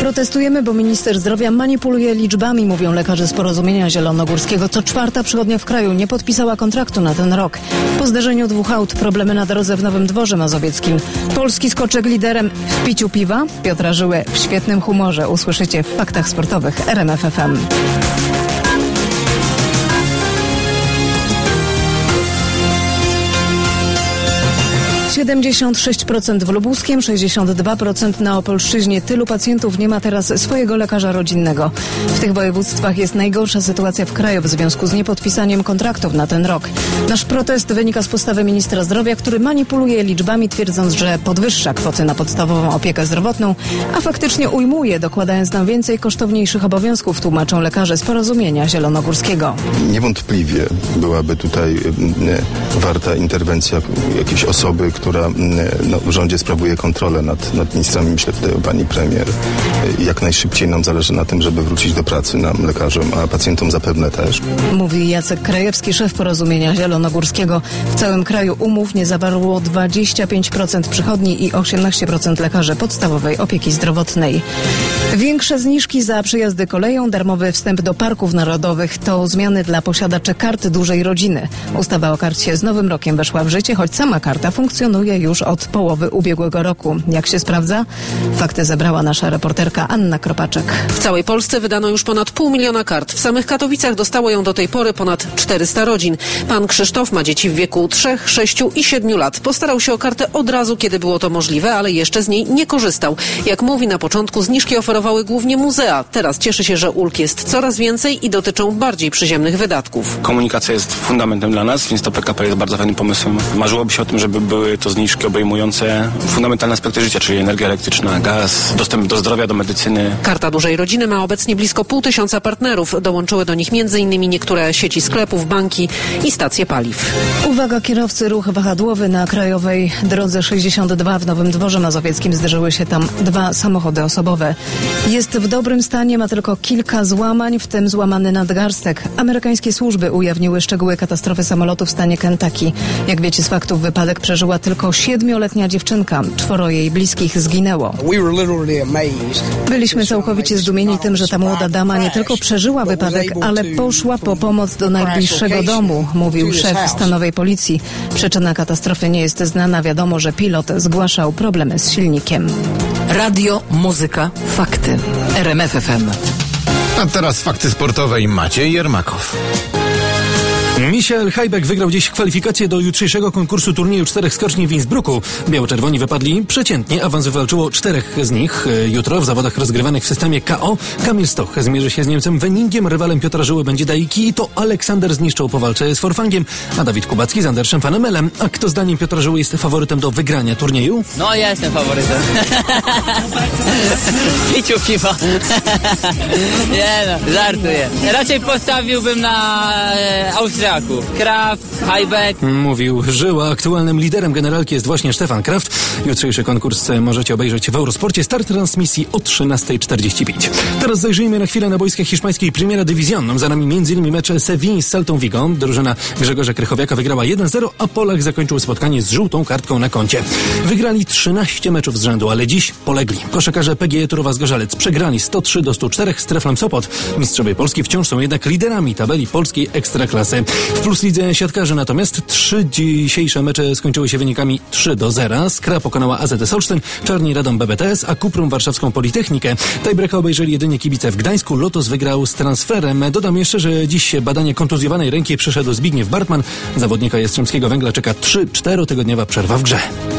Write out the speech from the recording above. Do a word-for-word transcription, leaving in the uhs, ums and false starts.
Protestujemy, bo minister zdrowia manipuluje liczbami, mówią lekarze z Porozumienia Zielonogórskiego. Co czwarta przychodnia w kraju nie podpisała kontraktu na ten rok. Po zderzeniu dwóch aut problemy na drodze w Nowym Dworze Mazowieckim. Polski skoczek liderem w piciu piwa. Piotra Żyłę w świetnym humorze usłyszycie w Faktach Sportowych R M F F M. siedemdziesiąt sześć procent w Lubuskiem, sześćdziesiąt dwa procent na Opolszczyźnie. Tylu pacjentów nie ma teraz swojego lekarza rodzinnego. W tych województwach jest najgorsza sytuacja w kraju w związku z niepodpisaniem kontraktów na ten rok. Nasz protest wynika z postawy ministra zdrowia, który manipuluje liczbami, twierdząc, że podwyższa kwoty na podstawową opiekę zdrowotną, a faktycznie ujmuje, dokładając nam więcej kosztowniejszych obowiązków, tłumaczą lekarze z Porozumienia Zielonogórskiego. Niewątpliwie byłaby tutaj e, warta interwencja jakiejś osoby, która no, w rządzie sprawuje kontrolę nad, nad ministrami, myślę tutaj o pani premier. Jak najszybciej nam zależy na tym, żeby wrócić do pracy nam, lekarzom, a pacjentom zapewne też. Mówi Jacek Krajewski, szef Porozumienia Zielonogórskiego. W całym kraju umów nie zawarło dwadzieścia pięć procent przychodni i osiemnaście procent lekarzy podstawowej opieki zdrowotnej. Większe zniżki za przejazdy koleją, darmowy wstęp do parków narodowych to zmiany dla posiadaczy kart dużej rodziny. Ustawa o karcie z nowym rokiem weszła w życie, choć sama karta funkcjonuje już od połowy ubiegłego roku. Jak się sprawdza? Fakty zebrała nasza reporterka Anna Kropaczek. W całej Polsce wydano już ponad pół miliona kart. W samych Katowicach dostało ją do tej pory ponad czterysta rodzin. Pan Krzysztof ma dzieci w wieku trzech, sześciu i siedmiu lat. Postarał się o kartę od razu, kiedy było to możliwe, ale jeszcze z niej nie korzystał. Jak mówi, na początku zniżki oferowały głównie muzea. Teraz cieszy się, że ulg jest coraz więcej i dotyczą bardziej przyziemnych wydatków. Komunikacja jest fundamentem dla nas, więc to P K P jest bardzo fajnym pomysłem. Marzyłoby się o tym, żeby były to zniżki obejmujące fundamentalne aspekty życia, czyli energia elektryczna, gaz, dostęp do zdrowia, do medycyny. Karta Dużej Rodziny ma obecnie blisko pół tysiąca partnerów. Dołączyły do nich między innymi niektóre sieci sklepów, banki i stacje paliw. Uwaga, kierowcy, ruch wahadłowy na krajowej drodze sześćdziesiąt dwa w Nowym Dworze Mazowieckim. Zderzyły się tam dwa samochody osobowe. Jest w dobrym stanie, ma tylko kilka złamań, w tym złamany nadgarstek. Amerykańskie służby ujawniły szczegóły katastrofy samolotu w stanie Kentucky. Jak wiecie z faktów, wypadek przeżyła tylko siedmioletnia dziewczynka. Czworo jej bliskich zginęło. Byliśmy całkowicie zdumieni tym, że ta młoda dama nie tylko przeżyła wypadek, ale poszła po pomoc do najbliższego domu, mówił szef stanowej policji. Przyczyna katastrofy nie jest znana. Wiadomo, że pilot zgłaszał problemy z silnikiem. Radio, muzyka, fakty. R M F F M. A teraz fakty sportowe i Maciej Jermakow. Michael Hajbek wygrał dziś kwalifikacje do jutrzejszego konkursu turnieju czterech skoczni w Innsbrucku. Biało-czerwoni wypadli przeciętnie, awans wywalczyło czterech z nich. Jutro w zawodach rozgrywanych w systemie K O Kamil Stoch zmierzy się z Niemcem Wenningiem, rywalem Piotra Żyły będzie Daiki, to Aleksander Zniszczał po walce z Forfangiem, a Dawid Kubacki z Anderszem Fanemelem. A kto zdaniem Piotra Żyły jest faworytem do wygrania turnieju? No ja jestem faworytem. Piciu piwa. Nie no, żartuję. Raczej postawiłbym na e, Austrię. Kraft, Hajbek. Mówił Żyła. Aktualnym liderem generalki jest właśnie Stefan Kraft. Jutrzejszy konkurs możecie obejrzeć w Eurosporcie. Start transmisji o trzynasta czterdzieści pięć. Teraz zajrzyjmy na chwilę na boiskach hiszpańskiej Primera División. Za nami m.in. mecz Sevilla z Celtą Vigo. Drużyna Grzegorza Krychowiaka wygrała jeden zero, a Polak zakończył spotkanie z żółtą kartką na koncie. Wygrali trzynaście meczów z rzędu, ale dziś polegli. Koszykarze P G E Turowa Zgorzelec przegrali sto trzy do stu czterech z Treflem Sopot. Mistrzowie Polski wciąż są jednak liderami tabeli polskiej ekstraklasy. W Plus Lidze siatkarzy natomiast trzy dzisiejsze mecze skończyły się wynikami trzy do zera. Skra pokonała A Z S Olsztyn, Czarni Radom B B T S, a Kuprum Warszawską Politechnikę. Tiebreaka obejrzeli jedynie kibice w Gdańsku. Lotos wygrał z Transferem. Dodam jeszcze, że dziś badanie kontuzjowanej ręki przyszedł Zbigniew Bartman. Zawodnika Jastrzębskiego Węgla czeka trzy czterotygodniowa przerwa w grze.